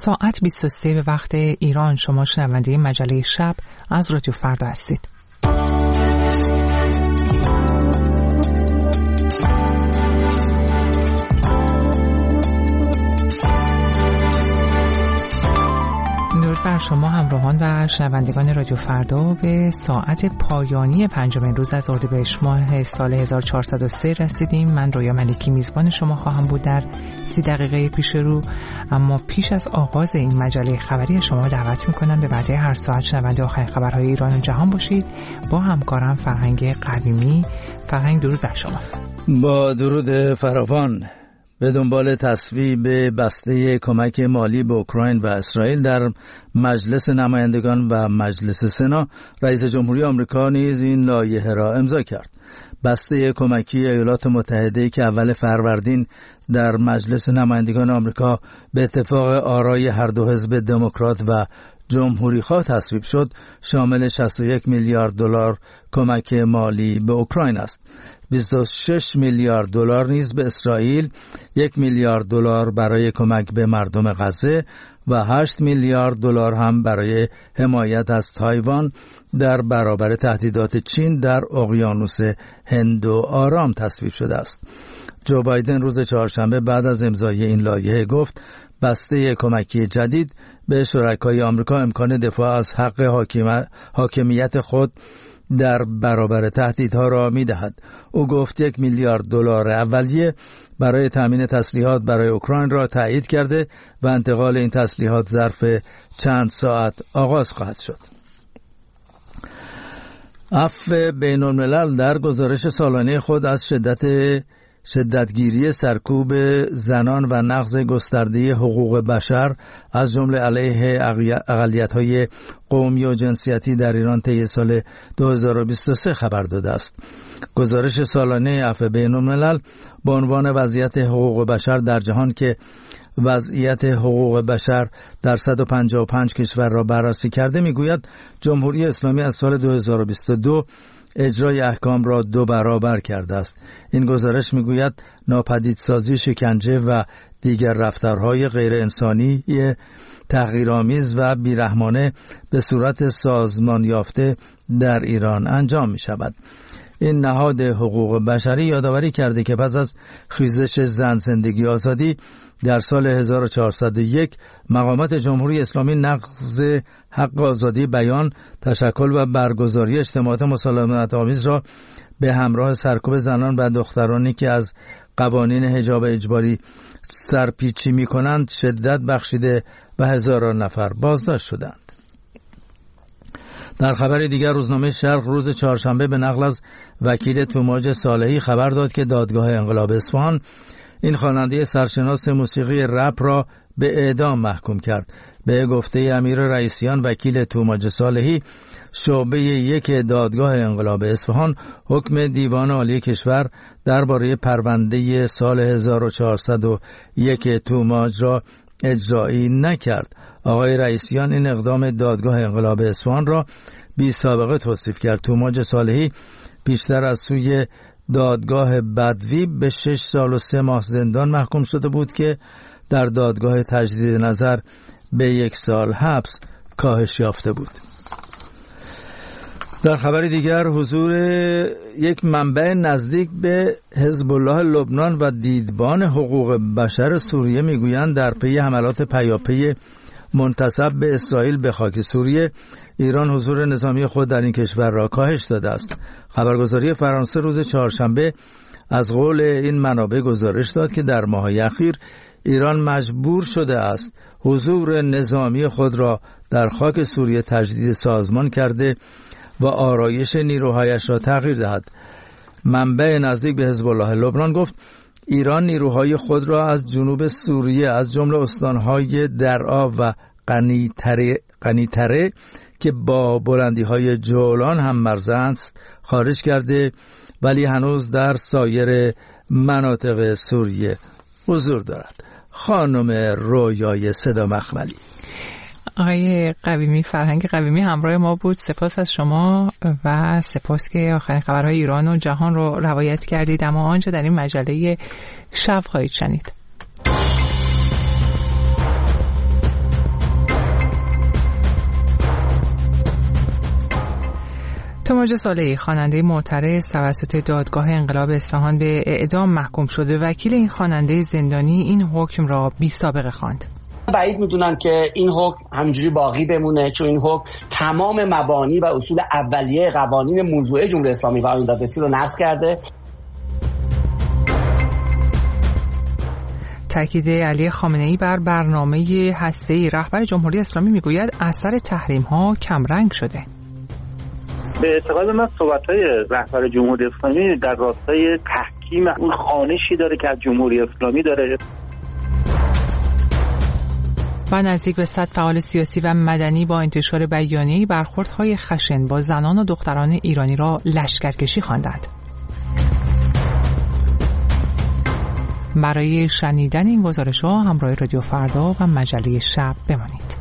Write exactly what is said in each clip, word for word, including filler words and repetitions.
ساعت بیست و سه به وقت ایران. شما شنونده مجله شب از رادیو فردا هستید. درود بر شما همراهان و شنوندگان رادیو فردا. به ساعت پایانی پنجمین روز از اردیبهشت ماه سال هزار و چهارصد و سه رسیدیم. من رویا ملکی میزبان شما خواهم بود در سی دقیقه پیش رو. اما پیش از آغاز این مجله خبری شما دعوت میکنم به بعد هر ساعت شنونده آخرین خبرهای ایران و جهان باشید با همکارم فرهنگ قویمی. فرهنگ درود بر شما. با درود فراوان. به دنبال تصویب بسته کمک مالی به اوکراین و اسرائیل در مجلس نمایندگان و مجلس سنا، رئیس جمهوری آمریکا نیز این لایحه را امضا کرد. بسته کمکی ایالات متحده که اول فروردین در مجلس نمایندگان آمریکا به اتفاق آرای هر دو حزب دموکرات و جمهوری خواه تصویب شد، شامل شصت و یک میلیارد دلار کمک مالی به اوکراین است. بیست و شش میلیارد دلار نیز به اسرائیل، یک میلیارد دلار برای کمک به مردم غزه و هشت میلیارد دلار هم برای حمایت از تایوان در برابر تهدیدات چین در اقیانوس هند و آرام تصویب شده است. جو بایدن روز چهارشنبه بعد از امضای این لایحه گفت بسته کمکی جدید به شرکای آمریکا امکان دفاع از حق حاکمیت خود در برابر تهدیدها را می‌دهد. او گفت یک میلیارد دلار اولیه برای تامین تسلیحات برای اوکراین را تایید کرده و انتقال این تسلیحات ظرف چند ساعت آغاز خواهد شد. عفو بین‌الملل در گزارش سالانه خود از شدت شدتگیری سرکوب زنان و نقض گسترده حقوق بشر از جمله علیه اقلیت‌های قومی و جنسیتی در ایران طی سال دو هزار و بیست و سه خبر داده است. گزارش سالانه عفو بین‌الملل با عنوان وضعیت حقوق بشر در جهان که وضعیت حقوق بشر در صد و پنجاه و پنج کشور را بررسی کرده میگوید جمهوری اسلامی از سال دو هزار و بیست و دو اجرای احکام را دو برابر کرده است. این گزارش میگوید ناپدیدسازی، شکنجه و دیگر رفتارهای غیر انسانی تحقیرآمیز و بیرحمانه به صورت سازمان یافته در ایران انجام می شود. این نهاد حقوق بشری یادآوری کرده که پس از خیزش زن، زندگی، آزادی در سال هزار و چهارصد و یک مقامات جمهوری اسلامی نقض حق آزادی بیان، تشکل و برگزاری اجتماعات مسالمت آمیز را به همراه سرکوب زنان و دخترانی که از قوانین حجاب اجباری سرپیچی می کنند شدت بخشیده و هزاران نفر بازداشت شدند. در خبر دیگر روزنامه شرق روز چهارشنبه به نقل از وکیل توماج صالحی خبر داد که دادگاه انقلاب اصفهان این خواننده سرشناس موسیقی رپ را به اعدام محکوم کرد. به گفته امیر رئیسیان وکیل توماج صالحی، شعبه یک دادگاه انقلاب اصفهان حکم دیوان عالی کشور درباره پرونده سال هزار و چهارصد و یک توماج را اجرایی نکرد. آقای رئیسیان این اقدام دادگاه انقلاب اصفهان را بی سابقه توصیف کرد. توماج صالحی بیشتر از سوی دادگاه بدوی به شش سال و سه ماه زندان محکوم شده بود که در دادگاه تجدید نظر به یک سال حبس کاهش یافته بود. در خبر دیگر حضور یک منبع نزدیک به حزب الله لبنان و دیدبان حقوق بشر سوریه میگویند در پی حملات پیاپی منتسب به اسرائیل به خاک سوریه، ایران حضور نظامی خود در این کشور را کاهش داده است. خبرگزاری فرانسه روز چهارشنبه از قول این منابع گزارش داد که در ماه‌های اخیر ایران مجبور شده است حضور نظامی خود را در خاک سوریه تجدید سازمان کرده و آرایش نیروهایش را تغییر دهد. منبع نزدیک به حزب الله لبنان گفت ایران نیروهای خود را از جنوب سوریه از جمله استانهای درعا و قنیتره, قنیتره که با بلندی‌های جولان هم مرز است خارج کرده، ولی هنوز در سایر مناطق سوریه حضور دارد. خانم رویای صدا مخملی. آقای قویمی، فرهنگ قویمی همراه ما بود. سپاس از شما و سپاس که آخرین خبرهای ایران و جهان رو روایت کردید. اما آنچه در این مجله شب خواهید شنید. توماج صالحی خواننده معترض توسط دادگاه انقلاب اصفهان به اعدام محکوم شده. وکیل این خواننده زندانی این حکم را بی سابقه خواند. بعید میدونم که این حکم همجوری باقی بمونه، چون این حکم تمام مبانی و اصول اولیه قوانین موضوعه جمهوری اسلامی و آیین دادرسی رو نقض کرده. تاکید علی خامنه‌ای بر برنامه هسته‌ای رهبر جمهوری اسلامی میگوید اثر تحریم‌ها کمرنگ شده. به اعتقاد من صحبت‌های رهبر جمهوری اسلامی در راستای تحکیم اون خوانشی داره که از جمهوری اسلامی داره. و نزدیک به صد فعال سیاسی و مدنی با انتشار بیانیه‌ای برخوردهای خشن با زنان و دختران ایرانی را لشکرکشی خواندند. برای شنیدن این گزارش‌ها همراه رادیو فردا و مجله شب بمانید.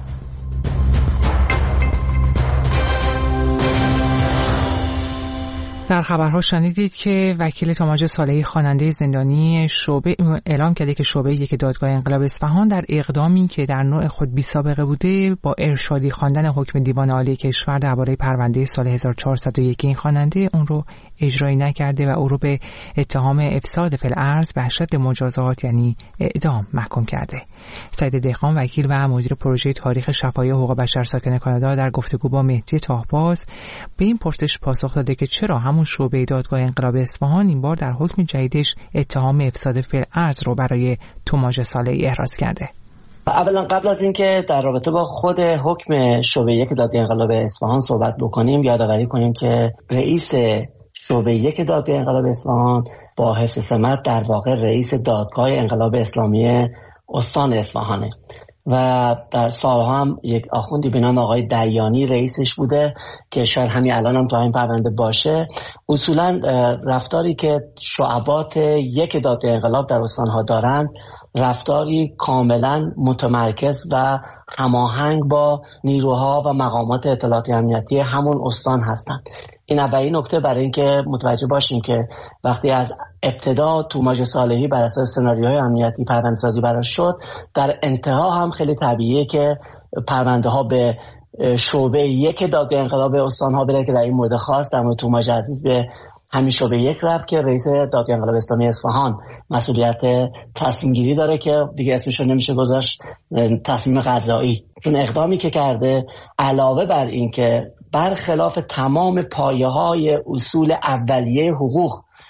در خبرها شنیدید که وکیل توماج صالحی خواننده زندانی شعبه اعلام کرده که شعبه یک دادگاه انقلاب اصفهان در اقدامی که در نوع خود بی سابقه بوده با ارشادی خواندن حکم دیوان عالی کشور درباره پرونده سال هزار و چهارصد و یک این خواننده اون رو اجرایی نکرده و او رو به اتهام افساد فی الارض به اشد مجازات یعنی اعدام محکوم کرده. سعید دهقان وکیل و مدیر پروژه تاریخ شفاهی حقوق بشر ساکن کانادا در گفتگو با مهدی تاهباز به این پرسش پاسخ داده که چرا همون شعبه دادگاه انقلاب اصفهان این بار در حکم جدیدش اتهام افساد فی الارض رو برای توماج صالحی احراز کرده. اولا قبل از اینکه در رابطه با خود حکم شعبه یک دادگاه انقلاب اصفهان صحبت بکنیم، یادآوری کنیم که رئیس شعبه یک دادگاه انقلاب اصفهان با حفظ سمت در واقع رئیس دادگاه انقلاب اسلامی استان اصفهانه و در سالها هم یک آخوندی به نام آقای دیانی رئیسش بوده که شاید همین الان هم تا این پرونده باشه. اصولا رفتاری که شعبات یک دادگاه انقلاب در استانها دارند رفتاری کاملا متمرکز و هماهنگ با نیروها و مقامات اطلاعاتی امنیتی همون استان هستند. این اولین نکته برای اینکه متوجه باشیم که وقتی از ابتدا توماج صالحی بر اساس سناریوهای امنیتی پرونده‌سازی براش شد، در انتها هم خیلی طبیعیه که پرونده ها به شعبه یک دادگاه انقلاب استان‌ها بره که در این مورد خاص در مورد توماج عزیز به همین شعبه یک رفت که رئیس دادگاه انقلاب اسلامی اصفهان مسئولیت تصمیم گیری داره که دیگه اسمش رو نمیشه گذاشت تصمیم قضایی، چون اقدامی که کرده علاوه بر این که برخلاف تمام پایه‌های اصول اولیه حقوق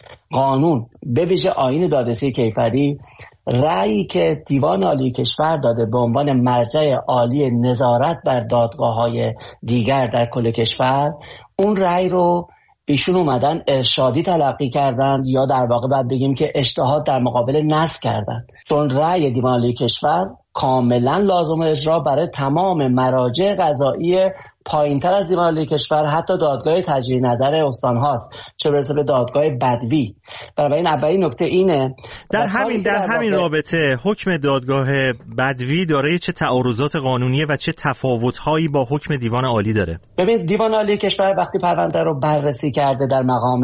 قانون به ویژه آیین دادرسی کیفری، رأیی که دیوان عالی کشور داده به عنوان مرجع عالی نظارت بر دادگاه‌های دیگر در کل کشور، اون رأی رو ایشون اومدن ارشادی تلقی کردن یا در واقع باید بگیم که اجتهاد در مقابل نص کردن، چون رأی دیوان عالی کشور کاملا لازم اجرا برای تمام مراجع قضایی پایینتر از دیوان عالی کشور، حتی دادگاه تجدید نظر استان هاست، چه برسه به دادگاه بدوی. بنابراین اولین نکته اینه. در همین در همین رابطه حکم دادگاه بدوی داره چه تعارضات قانونیه و چه تفاوت‌هایی با حکم دیوان عالی داره؟ ببین، دیوان عالی کشور وقتی پرونده رو بررسی کرده در مقام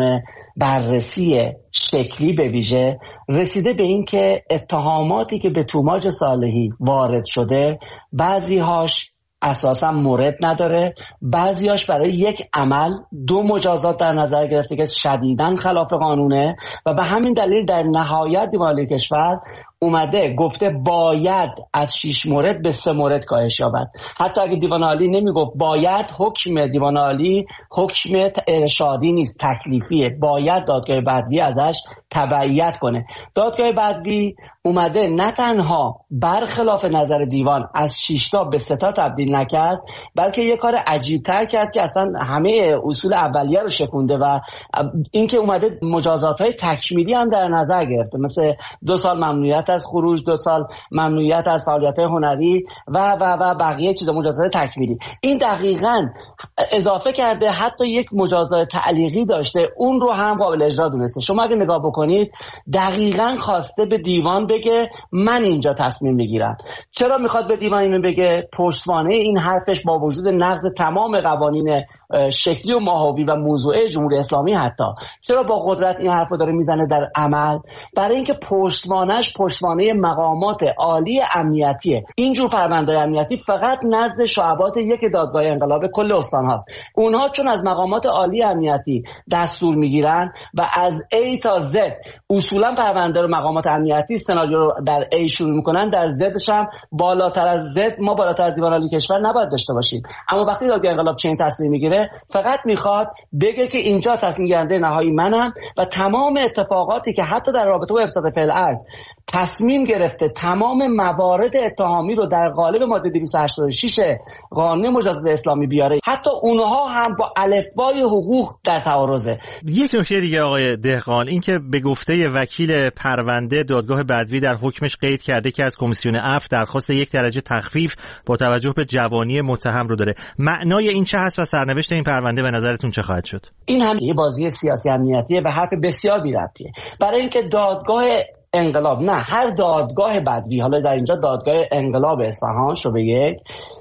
بررسی شکلی به ویژه رسیده به این که اتهاماتی که به توماج صالحی وارد شده بعضی هاش اساسا مورد نداره، بعضیاش برای یک عمل دو مجازات در نظر گرفته که شدیداً خلاف قانونه و به همین دلیل در نهایت دیوان عالی کشور اومده گفته باید از شش مورد به سه مورد کاهش یابد. حتی اگه دیوان عالی نمیگفت باید، حکم دیوان عالی حکم ارشادی نیست، تکلیفیه، باید دادگاه بدوی ازش تبعیت کنه. دادگاه بدوی اومده نه تنها برخلاف نظر دیوان از شش تا به سه تا تبدیل نکرد، بلکه یه کار عجیب تر کرد که اصلا همه اصول اولیه رو شکونده و اینکه اومده مجازات های تکمیلی هم در نظر گرفته، مثل دو سال ممنوعیت از خروج، دو سال ممنوعیت از فعالیت هنری و و و بقیه چیزا، مجازات تکمیلی. این دقیقاً اضافه کرده حتی یک مجازات تعلیقی داشته، اون رو هم قابل اجرا دونسته. شما اگه نگاه بکنید دقیقاً خواسته به دیوان بگه من اینجا تصمیم میگیرم. چرا میخواد به دیوان اینو بگه؟ پشتوانه این حرفش با وجود نقض تمام قوانین شکلی و ماهوی و موضوعه جمهوری اسلامی، حتی چرا با قدرت این حرفو داره میزنه در عمل؟ برای اینکه پشتوانش پشت پشتوانه مقامات عالی امنیتیه. اینجور پرونده‌های امنیتی فقط نزد شعبات یک دادگاه انقلاب کل استان هاست. اونها چون از مقامات عالی امنیتی دستور میگیرن و از A تا Z اصولا پرونده رو مقامات امنیتی سناریو رو در A شروع میکنن، در زدش هم بالاتر از Z ما بالاتر از دیوان عالی کشور نباید داشته باشیم. اما وقتی دادگاه انقلاب چنین تصمیم میگیره فقط میخواد بگه که اینجا تصمیم گیرنده نهایی منم و تمام اتفاقاتی که حتی در رابطه با افساد فعل ارض تصمیم گرفته تمام موارد اتهامی رو در قالب ماده دویست و هشتاد و شش قانون مجازات اسلامی بیاره، حتی اونها هم با الفبای حقوق در تعارضه. یک نکته دیگه آقای دهقان، این که به گفته وکیل پرونده دادگاه بدوی در حکمش قید کرده که از کمیسیون عفو درخواست یک درجه تخفیف با توجه به جوانی متهم رو داره. معنای این چه هست و سرنوشت این پرونده به نظرتون چه خواهد شد؟ این هم یه بازی سیاسی امنیتیه و حرف بسیار بی‌ربطیه. برای اینکه دادگاه انقلاب، نه هر دادگاه بدوی، حالا در اینجا دادگاه انقلاب اصفهان شعبه یک،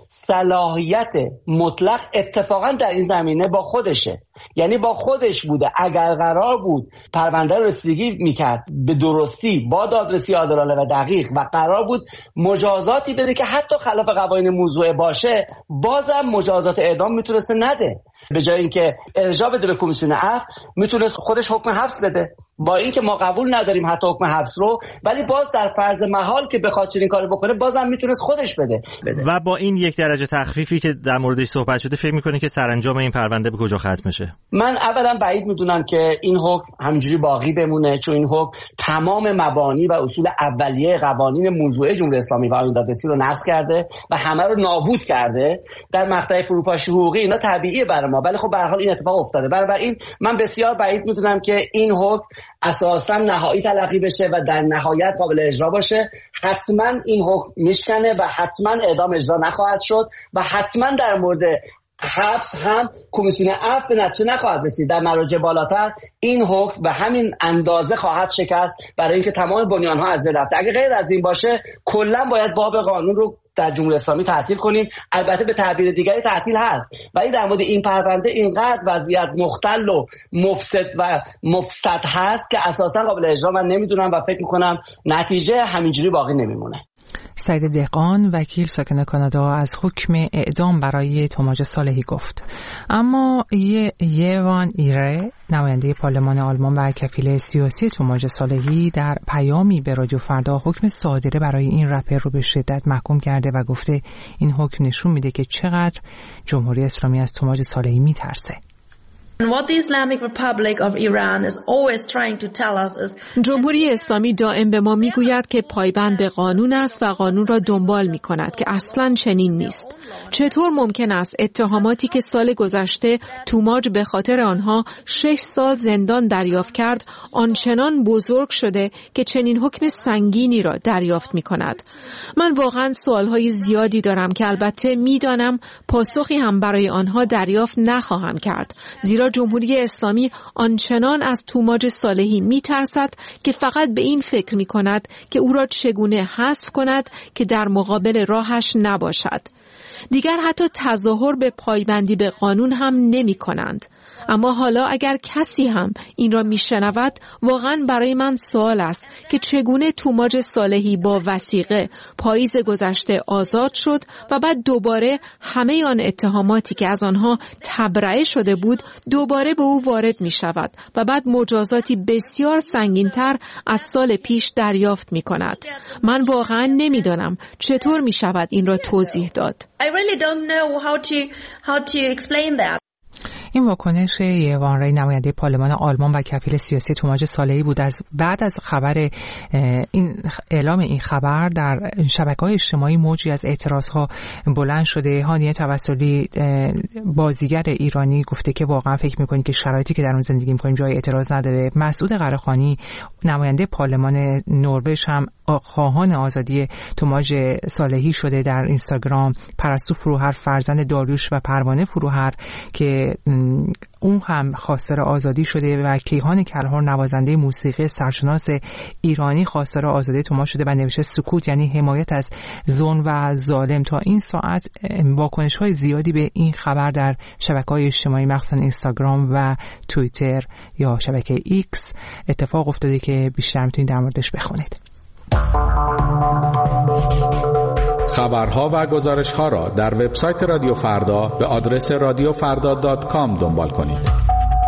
صلاحیت مطلق اتفاقا در این زمینه با خودشه، یعنی با خودش بوده. اگر قرار بود پرونده رو رسیدگی میکرد به درستی با دادرسی عادلانه و دقیق و قرار بود مجازاتی بده که حتی خلاف قوانین موضوع باشه، بازم مجازات اعدام میتونسته نده. به جای اینکه ارجاع بده به کمیسیون عفو میتونست خودش حکم حبس بده. با اینکه ما قبول نداریم حتی حکم حبس رو، ولی باز در فرض محال که بخواد چنین کاری بکنه بازم میتونست خودش بده. بده و با این یک درجه تخفیفی که در موردش صحبت شده فکر میکنه که سرانجام این پرونده به کجا ختم میشه؟ من اولا بعید میدونم که این حکم همینجوری باقی بمونه، چون این حکم تمام مبانی و اصول اولیه قوانین موضوعه جمهوری اسلامی و آیین دادرسی رو نقض کرده و همه رو نابود کرده. در مقطع فروپاشی حقوقی اینا طبیعیه برای ما، ولی خب به هر حال این اتفاق افتاده. بنابراین من بسیار بعید میدونم که این حکم اساسا نهایی تلقی بشه و در نهایت قابل اجرا باشه. حتما این حکم میشکنه و حتما اعدام اجرا نخواهد شد و حتما در مورد حبس هم کمیسیون عفو به نتیجه نخواهد رسید. در مراجع بالاتر این حکم به همین اندازه خواهد شکست برای اینکه تمام بنیان‌ها از بین رفته. اگه غیر از این باشه کلا باید باب قانون رو در جمهوری اسلامی تعطیل کنیم. البته به تعبیر دیگری تعطیل هست، ولی در مورد این پرونده اینقدر وضعیت مختل و مفسد و مفسد هست که اساسا قابل اجرا من نمیدونم و فکر میکنم نتیجه همینجوری باقی نمیمونه. سعید دهقان، وکیل ساکن کانادا، از حکم اعدام برای توماج صالحی گفت. اما یوان ایره، نماینده پارلمان آلمان و کفیل سیاسی توماج صالحی، در پیامی به رادیو فردا حکم صادره برای این رپر رو به شدت محکوم کرده و گفته این حکم نشون میده که چقدر جمهوری اسلامی از توماج صالحی میترسه. جمهوری اسلامی دائم به ما میگوید که پایبند قانون است و قانون را دنبال میکند که اصلاً چنین نیست. چطور ممکن است اتهاماتی که سال گذشته توماج به خاطر آنها شش سال زندان دریافت کرد آنچنان بزرگ شده که چنین حکم سنگینی را دریافت میکند؟ من واقعاً سوالهای زیادی دارم که البته میدانم پاسخی هم برای آنها دریافت نخواهم کرد، زیرا جمهوری اسلامی آنچنان از توماج صالحی میترسد که فقط به این فکر میکند که او را چگونه حذف کند که در مقابل راهش نباشد. دیگر حتی تظاهر به پایبندی به قانون هم نمی کنند. اما حالا اگر کسی هم این را میشنود، واقعا برای من سوال است که چگونه توماج صالحی با وثیقه پاییز گذشته آزاد شد و بعد دوباره همه آن اتهاماتی که از آنها تبرئه شده بود دوباره به او وارد می شود و بعد مجازاتی بسیار سنگین‌تر از سال پیش دریافت می کند. من واقعا نمیدانم چطور می شود این را توضیح داد. I really don't know how to how to explain that. این واکنش یوان ری، نماینده پارلمان آلمان و کفیل سیاسی توماج صالحی بود. از بعد از خبر این اعلام این خبر در شبکه‌های اجتماعی موجی از اعتراضها بلند شده. هانیه توسلی، بازیگر ایرانی، گفته که واقعا فکر می‌کنید که شرایطی که در اون زندگی می‌کنیم جای اعتراض نداره. مسعود قره‌خانی، نماینده پارلمان نروژ، هم خواهان آزادی توماج صالحی شده. در اینستاگرام پرستو فروهر، فرزند داریوش و پروانه فروهر که اون هم خواستار آزادی شده، و کیهان کلهر، نوازنده موسیقی سرشناس ایرانی، خواستار آزادی توماج شده و نوشته سکوت یعنی حمایت از ظلم و ظالم. تا این ساعت واکنش‌های زیادی به این خبر در شبکه‌های اجتماعی مخصوصا اینستاگرام و توییتر یا شبکه ایکس اتفاق افتاده که بیشتر میتونید در موردش بخونید. خبرها و گزارش‌ها را در وبسایت رادیو فردا به آدرس رادیو فردا دات کام دنبال کنید.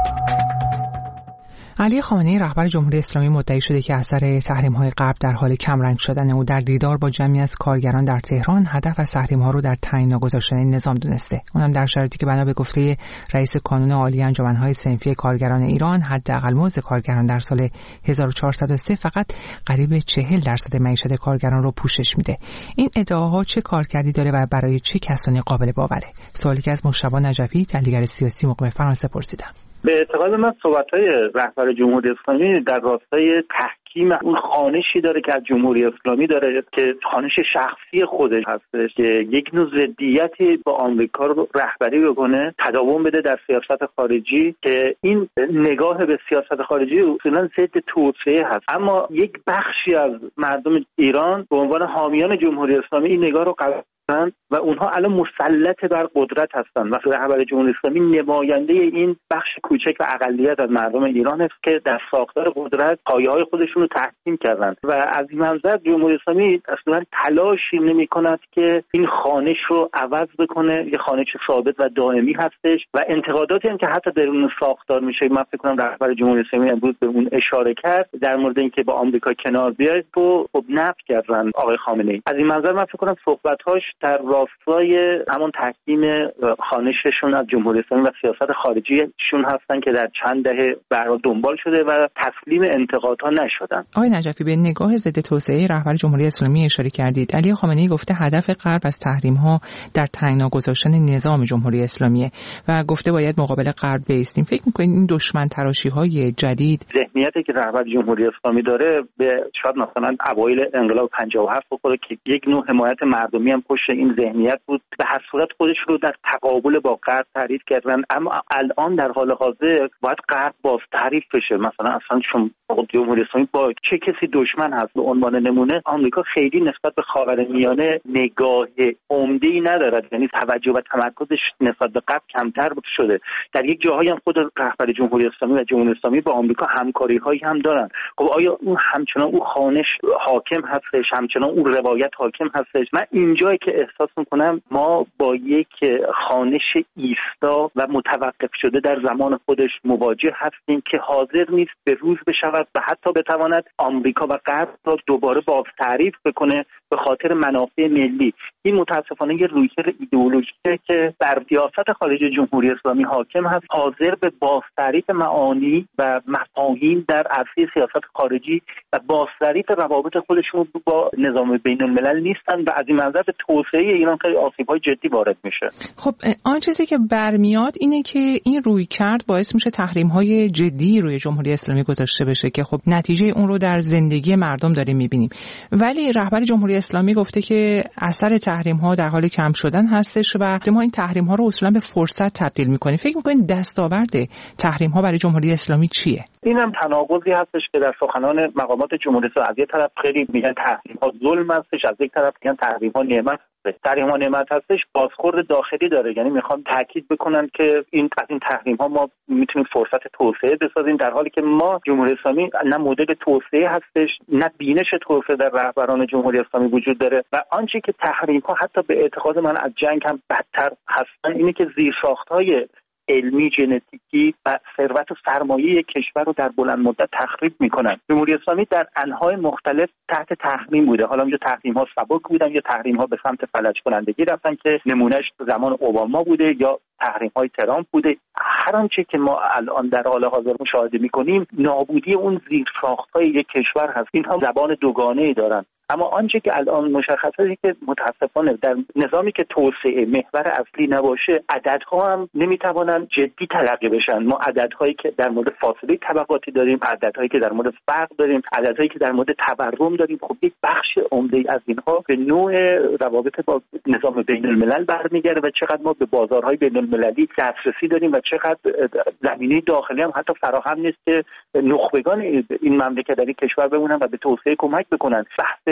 علی خامنه‌ای رهبر جمهوری اسلامی مدعی شده که اثر تحریم‌های غرب در حال کمرنگ شدن او در دیدار با جمعی از کارگران در تهران هدف از تحریم‌ها رو در تعیین ناگذاشتن نظام دونسته. اونم در شرایطی که بنا به گفته رئیس کانون عالی انجمن‌های صنفی کارگران ایران حداقل مزد کارگران در سال هزار و چهارصد و سه فقط قریب چهل درصد معیشت کارگران رو پوشش میده. این ادعاها چه کارکردی داره و برای چه کسانی قابل باوره؟ سوالی که از مجتبی نجفی تحلیلگر سیاسی مقیم فرانسه پرسیدم. به اعتقاد من صحبت‌های رهبر جمهوری اسلامی در راستای تحکیم اون خوانشی داره که از جمهوری اسلامی داره که خوانش شخصی خودش هستش که یک نوع ضدیتی با آمریکا رو رهبری بکنه، تداوم بده در سیاست خارجی که این نگاه به سیاست خارجی اصولاً ضد توسعه هست. اما یک بخشی از مردم ایران به عنوان حامیان جمهوری اسلامی این نگاه رو قبول و اونها الان مسلط بر قدرت هستند و رهبر جمهوری اسلامی نماینده این بخش کوچک و اقلیت از مردم ایران است که در ساختار قدرت پایه‌های خودشون رو تحکیم کردند و از این منظر جمهوری اسلامی اصلا تلاشی نمی‌کند که این خوانش رو عوض بکنه. یه خوانش ثابت و دائمی هستش و انتقاداتی هم که حتی درون ساختار میشه، من فکر کنم رهبر جمهوری اسلامی امروز به اون اشاره کرد در مورد اینکه با آمریکا کنار بیاید رو خب نفی کردن آقای خامنه‌ای. از این منظر من فکر کنم صحبت‌هاش در راستای همون تحکیم خوانششون از جمهوری اسلامی و سیاست خارجیشون هستن که در چند دهه برای دنبال شده و تسلیم انتقادها نشدن. آقای نجفی، به نگاه ضد توسعه رهبر جمهوری اسلامی اشاره کردید. علی خامنه‌ای گفته هدف غرب از تحریم‌ها در تعیین گذاشتن نظام جمهوری اسلامی و گفته باید مقابل غرب بایستیم. فکر می‌کنید این دشمن تراشی‌های جدید، ذهنیتی که رهبر جمهوری اسلامی داره به شاید مثلا اوایل انقلاب پنجاه و هفت بخوره که یک نوع حمایت مردمی هم پشت این ذهنیت بود، به هر صورت خودش رو در تقابل با غرب تعریف کردن. اما الان در حال حاضر باید غرب باز تعریف بشه. مثلا اصلا شما جمهوری اسلامی با چه کسی دشمن هست؟ به عنوان نمونه آمریکا خیلی نسبت به خاورمیانه نگاه عمده‌ای ندارد، یعنی توجه و تمرکزش نسبت به غرب کمتر شده. در یک جاهایی هم خود رهبر جمهوری اسلامی و جمهوری اسلامی با آمریکا همکاری‌هایی هم دارن. خب آیا اون همچنان اون خوانش حاکم هستش، همچنان اون روایت حاکم هستش؟ من اینجایی که احساس میکنم ما با یک خوانش ایستا و متوقف شده در زمان خودش مواجه هستیم که حاضر نیست به روز بشود و حتی بتواند آمریکا و غرب را دوباره باز تعریف بکنه به خاطر منافع ملی. این متاسفانه یه رویکرد ایدئولوژیکه که بر سیاست خارجی جمهوری اسلامی حاکم هست، حاضر به باز تعریف معانی و مفاهیم در عرصه سیاست خارجی و باز تعریف روابط خودشون با نظام بین الملل نیستن و از این منظر به توسعه ایران خیلی آسیب‌های جدی وارد میشه. خب آن چیزی که برمیاد اینه که این رویکرد باعث میشه تحریم‌های جدی روی جمهوری اسلامی گذاشته بشه که خب نتیجه اون رو در زندگی مردم داریم میبینیم. ولی رهبر جمهوری اسلامی گفته که اثر تحریم‌ها در حال کم شدن هستش و ما این تحریم‌ها رو اصولا به فرصت تبدیل می‌کنیم. فکر می‌کنید دستاورد تحریم‌ها برای جمهوری اسلامی چیه؟ اینم تناقضی هستش که در سخنان مقامات جمهوری اسلامی از یک طرف خیلی میگن تحریم‌ها ظلم هستش، از یک طرف میگن تحریم‌ها نعمت هستش. تحریم‌ها نعمت هستش بازخورد داخلی داره، یعنی میخوان تاکید بکنن که این از این تحریم‌ها ما میتونیم فرصت توسعه بسازیم، در حالی که ما جمهوری اسلامی نه مدل توسعه هستش نه بینش توسعه در رهبران جمهوری اسلامی وجود داره و آنچه که تحریم‌ها حتی به اعتقاد من از جنگ هم بدتر هستن اینه که زیرساخت‌های علمی، ژنتیکی و ثروت و سرمایه کشور رو در بلند مدت تخریب میکنن. جمهوری اسلامی در انواع مختلف تحت تحریم بوده، حالا اینجا تحریم ها سبک بودن یا تحریم ها به سمت فلج کنندگی رفتن که نمونهش زمان اوباما بوده یا تحریم های ترامپ بوده. هر آنچه که ما الان در حال حاضر مشاهده میکنیم نابودی اون زیرساخت های یک کشور هست. اینها زبان دوگانه‌ای دارن. اما آنچه که الان مشخصه که متاسفانه در نظامی که توسعه محور اصلی نباشه عددها هم نمیتوانن جدی تلقی بشن. ما عددهایی که در مورد فاصله طبقاتی داریم، عددهایی که در مورد فقر داریم، عددهایی که در مورد تورم داریم، خب یک بخش عمده از اینها به نوع روابط با نظام بین الملل برمیگرده و چقدر ما به بازارهای بین المللی دسترسی داریم و چقدر زمینه داخلی هم حتی فراهم نیست که نخبگان این مملکت در این کشور بمونن و به توسعه کمک بکنن. بحث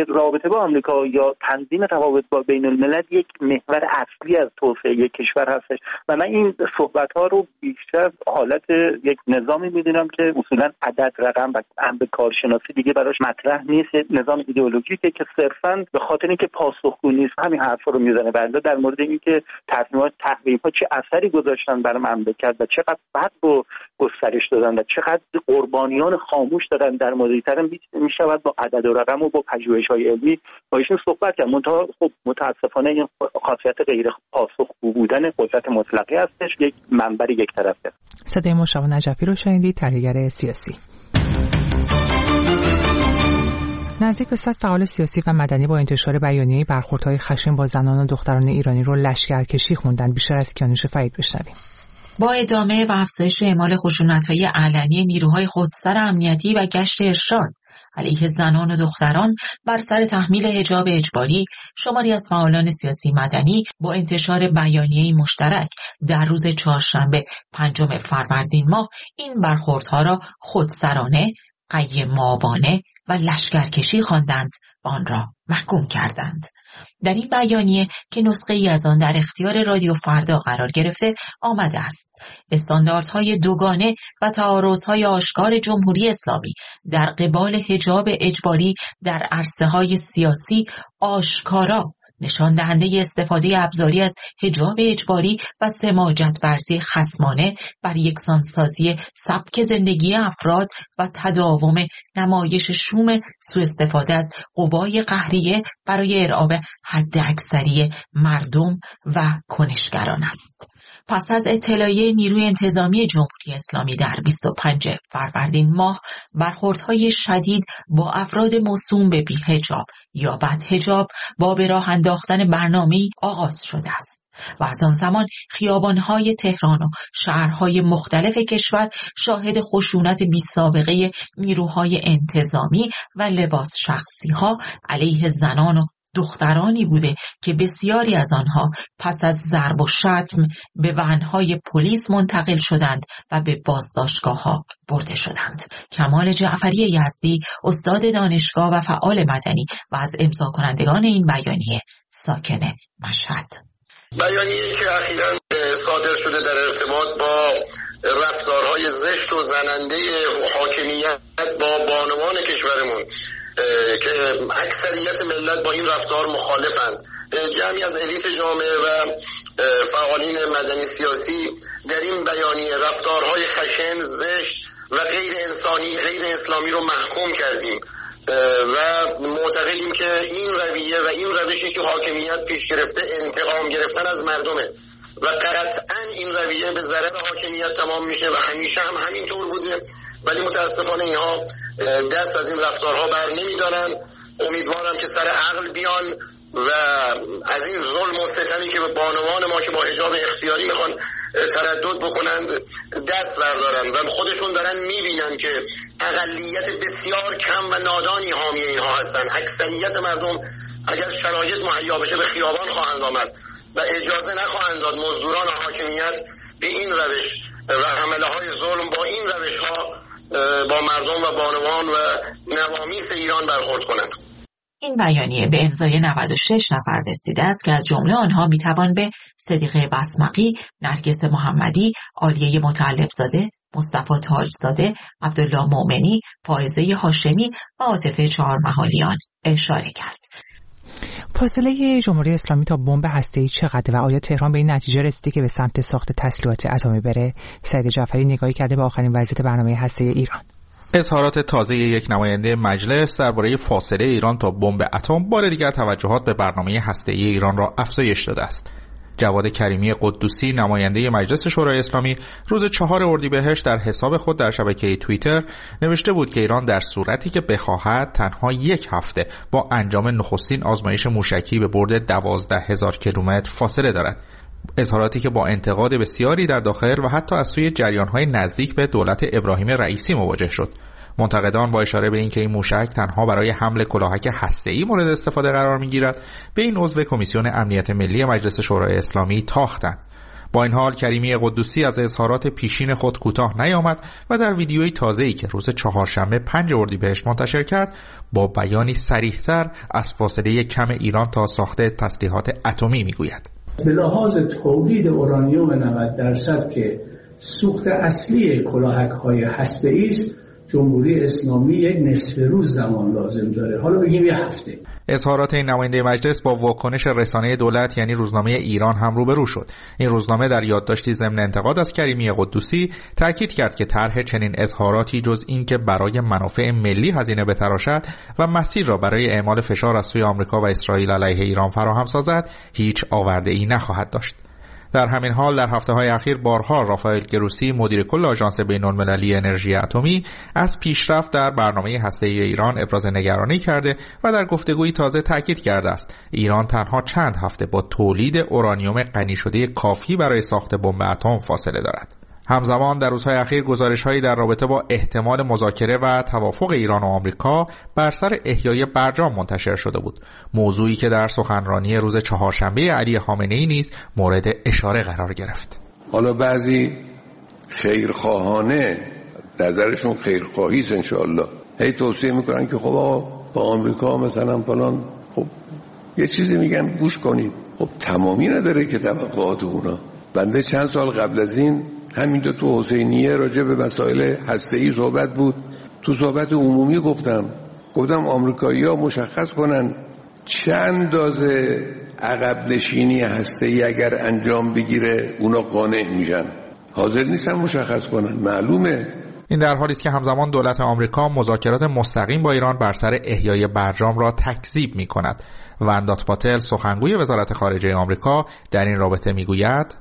رابطه با آمریکا یا تنظیم روابط با بین الملل یک محور اصلی از توسعه یک کشور هستش و من این صحبت‌ها رو بیشتر حالت یک نظامی می‌دونم که اصولاً عدد رقم و امر کارشناسی دیگه براش مطرح نیست، نظام ایدئولوژیکه که صرفاً به خاطر اینکه پاسخگو نیست همین حرفا رو میزنه. بنده در مورد اینکه تصمیمات تحریم‌ها چه اثری گذاشتن بر مملکت و چقدر بعد رو گسترش دادن و چقدر قربانیان خاموش دادن در مورد ترم میشود با عدد و رقم و با پژوهش‌های علمی با ایشون صحبت کرد. منتها خب متاسفانه این خاصیت غیر پاسخگو بودن قدرت مطلقه هستش، یک منبر یک طرفه. صدای مشتاق نجفی رو شنیدید، تحلیلگر سیاسی. نزدیک به صد فعال سیاسی و مدنی با انتشار بیانیه برخوردهای خشن با زنان و دختران ایرانی رو لشکرکشی خوندن. بیشتر از کیانوش فرید بشنویم. با ادامه و افزایش اعمال خشونت‌های علنی نیروهای خودسر امنیتی و گشت ارشاد علیه زنان و دختران بر سر تحمیل حجاب اجباری، شماری از فعالان سیاسی مدنی با انتشار بیانیه‌ای مشترک در روز چهارشنبه پنجم فروردین ماه این برخوردها را خودسرانه، قیم‌آبانه و لشکرکشی خواندند و آن را محکوم کردند. در این بیانیه که نسخه ای از آن در اختیار رادیو فردا قرار گرفته آمده است: استانداردهای دوگانه و تعارضهای آشکار جمهوری اسلامی در قبال حجاب اجباری در عرصه‌های سیاسی آشکارا نشان دهنده استفاده ابزاری از حجاب اجباری و سماجت ورزی خصمانه بر یکسانسازی سبک زندگی افراد و تداوم نمایش شوم سوء استفاده از قوای قهریه برای ارعاب حد اکثری مردم و کنشگران است. پس از اطلاعیه نیروی انتظامی جمهوری اسلامی در بیست و پنجم فروردین ماه، برخوردهای شدید با افراد موسوم به بی‌حجاب یا بدحجاب با به راه انداختن برنامه‌ای آغاز شده است و از آن زمان خیابان‌های تهران و شهرهای مختلف کشور شاهد خشونت بی‌سابقه نیروهای انتظامی و لباس شخصی‌ها علیه زنان و دخترانی بوده که بسیاری از آنها پس از ضرب و شتم به وانهای پلیس منتقل شدند و به بازداشتگاه‌ها برده شدند. کمال جعفری یزدی، استاد دانشگاه و فعال مدنی و از امضا کنندگان این بیانیه ساکن مشهد. بیانیه‌ای که اخیراً صادر شده در ارتباط با رفتارهای زشت و زننده حاکمیت با بانوان کشورمون که اکثریت ملت با این رفتار مخالفند، جمعی از الیت جامعه و فعالین مدنی سیاسی در این بیانیه رفتارهای خشن، زشت و غیر انسانی، غیر اسلامی رو محکوم کردیم و معتقدیم که این رویه و این روشی که حاکمیت پیش گرفته انتقام گرفتن از مردمه و قطعا این رویه به ضرر حاکمیت تمام میشه و همیشه هم همینطور بوده، ولی متاسفانه اینها دست از این رفتارها بر نمیدارن. امیدوارم که سر عقل بیان و از این ظلم و ستمی که به بانوان ما که با حجاب اختیاری میخوان تردد بکنند دست بردارن و خودشون دارن میبینن که اقلیت بسیار کم و نادانی حامی اینها هستن. اکثریت مردم اگر شرایط مهیا بشه به خیابان خواهند آمد و اجازه نخواهند داد مزدوران حاکمیت به این روش و عمله های ظلم با این روش ها با مردم و بانوان و نوامیس ایران برخورد کنند. این بیانیه به امضای نود و شش نفر رسیده است که از جمله آنها میتوان به صدیقه بسمقی، نرگس محمدی، عالیه مطلبزاده، مصطفی تاجزاده، عبدالله مومنی، فائزه هاشمی و عاطفه چهارمحالیان اشاره کرد. فاصله جمهوری اسلامی تا بمب هسته‌ای چقدر و آیا تهران به این نتیجه رسیده که به سمت ساخت تسلیحات اتمی بره؟ سعید جعفری نگاهی کرده به آخرین وضعیت برنامه هسته‌ای ایران. اظهارات تازه یک نماینده مجلس درباره فاصله ایران تا بمب اتم بار دیگر توجهات به برنامه هسته‌ای ایران را افزایش داده است. جواد کریمی قدوسی، نماینده مجلس شورای اسلامی، روز چهار اردیبهشت در حساب خود در شبکه توییتر نوشته بود که ایران در صورتی که بخواهد تنها یک هفته با انجام نخستین آزمایش موشکی به بعد دوازده هزار کیلومتر فاصله دارد. اظهاراتی که با انتقاد بسیاری در داخل و حتی از سوی جریان‌های نزدیک به دولت ابراهیم رئیسی مواجه شد. منتقدان با اشاره به اینکه این موشک تنها برای حمل کلاهک هسته‌ای مورد استفاده قرار می‌گیرد، به این عضو کمیسیون امنیت ملی مجلس شورای اسلامی تاختند. با این حال کریمی قدوسی از اظهارات پیشین خود کوتاه نیامد و در ویدیویی تازه‌ای که روز چهارشنبه پنج اردیبهشت منتشر کرد با بیانی صریح‌تر از فاصله کم ایران تا ساخت تسلیحات اتمی میگوید. به لحاظ تولید اورانیوم نود درصد که سوخت اصلی کلاهک‌های هسته‌ای است، جمهوری اسلامی یک نصف روز زمان لازم داره، حالا بگیم یه هفته. اظهارات این نماینده مجلس با واکنش رسانه دولت یعنی روزنامه ایران هم روبرو شد. این روزنامه در یادداشتی ضمن انتقاد از کریمی قدوسی تاکید کرد که طرح چنین اظهاراتی جز این که برای منافع ملی هزینه بتراشد و مسیر را برای اعمال فشار از سوی آمریکا و اسرائیل علیه ایران فراهم سازد هیچ آورده‌ای نخواهد داشت. در همین حال در هفته‌های اخیر بارها رافائل گروسی مدیر کل آژانس بین‌المللی انرژی اتمی از پیشرفت در برنامه هسته‌ای ایران ابراز نگرانی کرده و در گفتگویی تازه تاکید کرده است ایران تنها چند هفته با تولید اورانیوم غنی شده کافی برای ساخت بمب اتم فاصله دارد. همزمان در روزهای اخیر گزارش‌هایی در رابطه با احتمال مذاکره و توافق ایران و آمریکا بر سر احیای برجام منتشر شده بود، موضوعی که در سخنرانی روز چهارشنبه علی خامنه‌ای نیز مورد اشاره قرار گرفت. حالا بعضی خیرخواهانه، نظرشون خیرخواهی است انشاءالله، هی توصیه میکنن که خب آقا با آمریکا مثلا فلان، خب یه چیزی میگن گوش کنید. خب تمامی نداره که توقعات اونا. بنده چند سال قبل از این همینجا تو حسینیه راجع به مسائل هسته‌ای صحبت بود، تو صحبت عمومی گفتم گفتم آمریکایی‌ها مشخص کنن چند اندازه عقب نشینی هسته‌ای اگر انجام بگیره اونا قانع میشن. حاضر نیستن مشخص کنن، معلومه. این در حالی است که همزمان دولت آمریکا مذاکرات مستقیم با ایران بر سر احیای برجام را تکذیب می‌کند. وندات پاتل سخنگوی وزارت خارجه آمریکا در این رابطه میگوید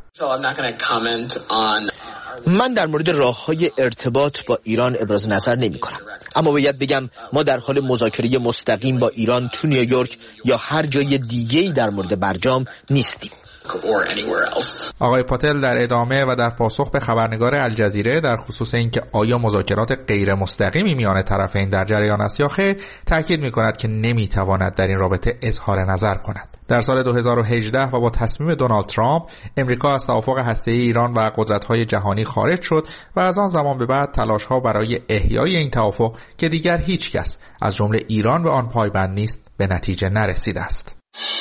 من در مورد راه‌های ارتباط با ایران ابراز نظر نمی‌کنم، اما باید بگم ما در حال مذاکره مستقیم با ایران تو نیویورک یا هر جای دیگه‌ای در مورد برجام نیستیم. آقای پاتل در ادامه و در پاسخ به خبرنگار الجزیره در خصوص اینکه آیا مذاکرات غیر مستقیمی میان طرفین در جریان است یا خیر تاکید می‌کند که نمی‌تواند در این رابطه اظهار نظر کند. در سال دو هزار و هجده و با تصمیم دونالد ترامپ امریکا از توافق هسته‌ای ایران و قدرت‌های جهانی خارج شد و از آن زمان به بعد تلاش‌ها برای احیای این توافق که دیگر هیچ کس از جمله ایران به آن پایبند نیست به نتیجه نرسیده است.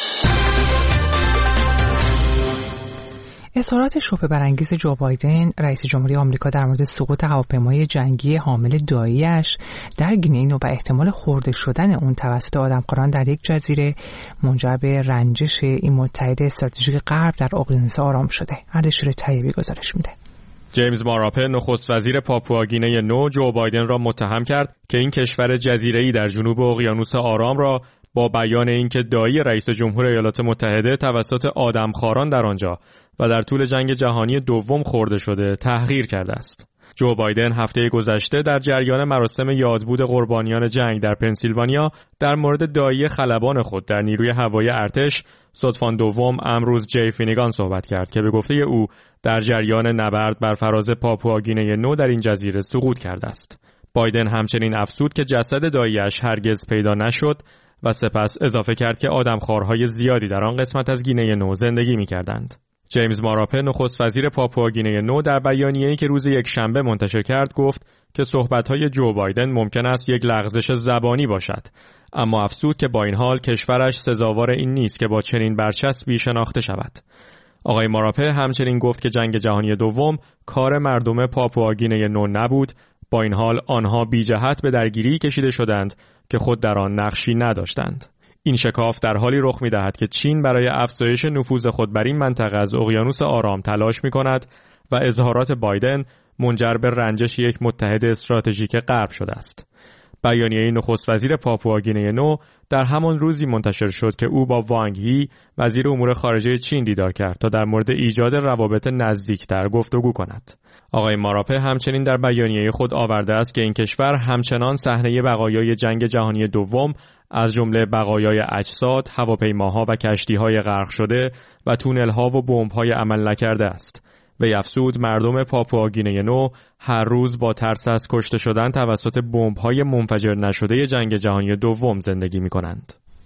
اظهارات شبهه برانگیز جو بایدن رئیس جمهوری آمریکا در مورد سقوط هواپیمای جنگی حامل داعیش در گینه و احتمال خورده شدن اون توسط آدمخواران در یک جزیره منجر به رنجش این متحد استراتژیک غرب در اقیانوس آرام شده. اردشیر طیبی گزارش میده. جیمز ماراپه نخست وزیر پاپوآگینه نو جو بایدن را متهم کرد که این کشور جزیره‌ای در جنوب اقیانوس آرام را با بیان اینکه داعی رئیس جمهور ایالات متحده توسط آدمخواران در آنجا و در طول جنگ جهانی دوم خورده شده تحقیر کرده است. جو بایدن هفته گذشته در جریان مراسم یادبود قربانیان جنگ در پنسیلوانیا در مورد داعی خلبان خود در نیروی هوایی ارتش ستفان دوم امروز جی فینیگان صحبت کرد که به گفته او در جریان نبرد بر فراز پاپوآگینه نو در این جزیره سقوط کرده است. بایدن همچنین افزود که جسد داعیش هرگز پیدا نشد و سپس اضافه کرد که آدمخوارهای زیادی در آن قسمت از گینه نو زندگی می‌کردند. جیمز ماراپه نخست وزیر پاپوآگینه نو در بیانیه‌ای که روز یکشنبه منتشر کرد گفت که صحبت‌های جو بایدن ممکن است یک لغزش زبانی باشد، اما افزود که با این حال کشورش سزاوار این نیست که با چنین برچسبی شناخته شود. آقای ماراپه همچنین گفت که جنگ جهانی دوم کار مردم پاپوآگینه نو نبود، با این حال آنها بی جهت به درگیری کشیده شدند که خود در آن نقشی نداشتند. این شکاف در حالی رخ می‌دهد که چین برای افزایش نفوذ خود بر این منطقه از اقیانوس آرام تلاش می‌کند و اظهارات بایدن منجر به رنجش یک متحد استراتژیک غرب شده است. بیانیه نخست وزیر پاپوآگینه نو در همان روزی منتشر شد که او با وانگ یی وزیر امور خارجه چین دیدار کرد تا در مورد ایجاد روابط نزدیکتر گفتگو کند. آقای ماراپه همچنین در بیانیه خود آورده است که این کشور همچنان صحنه بقایای جنگ جهانی دوم از جمله بقایای اجساد، هواپیماها و کشتی‌های غرق شده و تونل‌ها و بمب‌های عمل نکرده است. وی افزود مردم پاپوآگینه نو هر روز با ترس از کشته شدن توسط بمب‌های منفجر نشده جنگ جهانی دوم زندگی می‌کنند.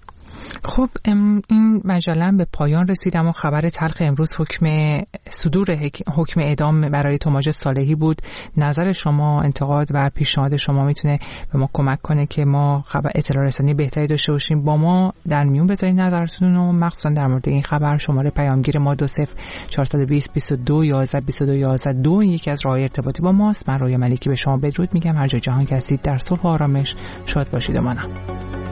خب این مجله به پایان رسید، اما خبر تلخ امروز حکم صدور حکم اعدام برای توماج صالحی بود. نظر شما، انتقاد و پیشنهاد شما میتونه به ما کمک کنه که ما خبر اطلاع رسانی بهتری داشته باشیم. با ما در میون بذارید نظرتون رو، مخصوصا در مورد این خبر. شماره پیامگیر ما دو صفر چهارصد و بیست بیست و دو یازده بیست و دو یازده دو یکی از راههای ارتباطی با ماست. من رویا ملیکی به شما بدرود میگم. هر جا جهان که هستید در صلح و آرامش شاد باشید و مانم.